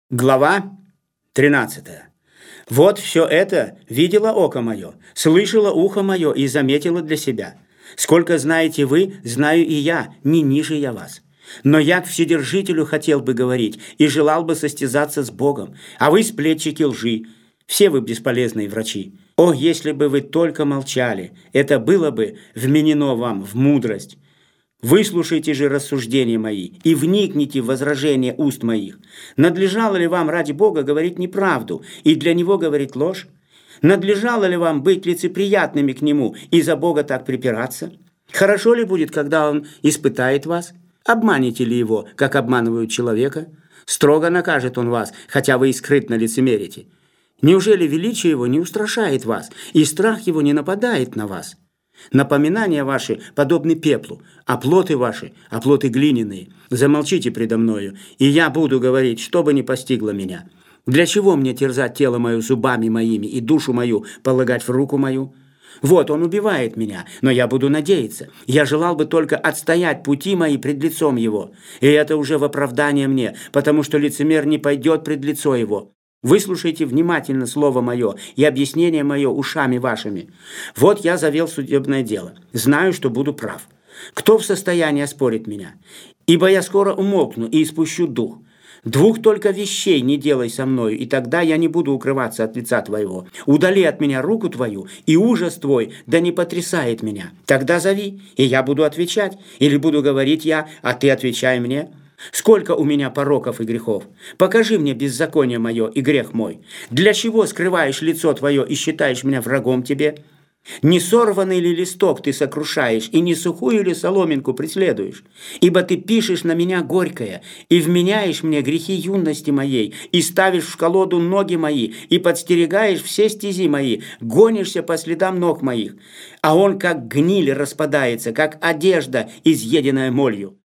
Глава 13. «Вот все это видело око мое, слышало ухо мое и заметило для себя. Сколько знаете вы, знаю и я, не ниже я вас. Но я к Вседержителю хотел бы говорить и желал бы состязаться с Богом, а вы сплетчики лжи, все вы бесполезные врачи. О, если бы вы только молчали, это было бы вменено вам в мудрость. Выслушайте же рассуждения мои и вникните в возражения уст моих. Надлежало ли вам ради Бога говорить неправду и для Него говорить ложь? Надлежало ли вам быть лицеприятными к Нему и за Бога так припираться? Хорошо ли будет, когда Он испытает вас? Обманете ли Его, как обманывают человека? Строго накажет Он вас, хотя вы и скрытно лицемерите. Неужели величие Его не устрашает вас, и страх Его не нападает на вас? Напоминания ваши подобны пеплу, а плоты ваши, а плоты глиняные. Замолчите предо мною, и я буду говорить, что бы ни постигло меня. Для чего мне терзать тело мое зубами моими и душу мою полагать в руку мою? Вот он убивает меня, но я буду надеяться. Я желал бы только отстоять пути мои пред лицом его. И это уже в оправдание мне, потому что лицемер не пойдет пред лицо его. Выслушайте внимательно слово мое и объяснение мое ушами вашими. Вот я завел судебное дело. Знаю, что буду прав. Кто в состоянии оспорить меня? Ибо я скоро умолкну и испущу дух. Двух только вещей не делай со мною, и тогда я не буду укрываться от лица твоего. Удали от меня руку твою, и ужас твой да не потрясает меня. Тогда зови, и я буду отвечать, или буду говорить я, а ты отвечай мне». Сколько у меня пороков и грехов? Покажи мне беззаконие мое и грех мой. Для чего скрываешь лицо твое и считаешь меня врагом тебе? Не сорванный ли листок ты сокрушаешь, и не сухую ли соломинку преследуешь? Ибо ты пишешь на меня горькое, и вменяешь мне грехи юности моей, и ставишь в колоду ноги мои, и подстерегаешь все стези мои, гонишься по следам ног моих. А он как гниль распадается, как одежда, изъеденная молью.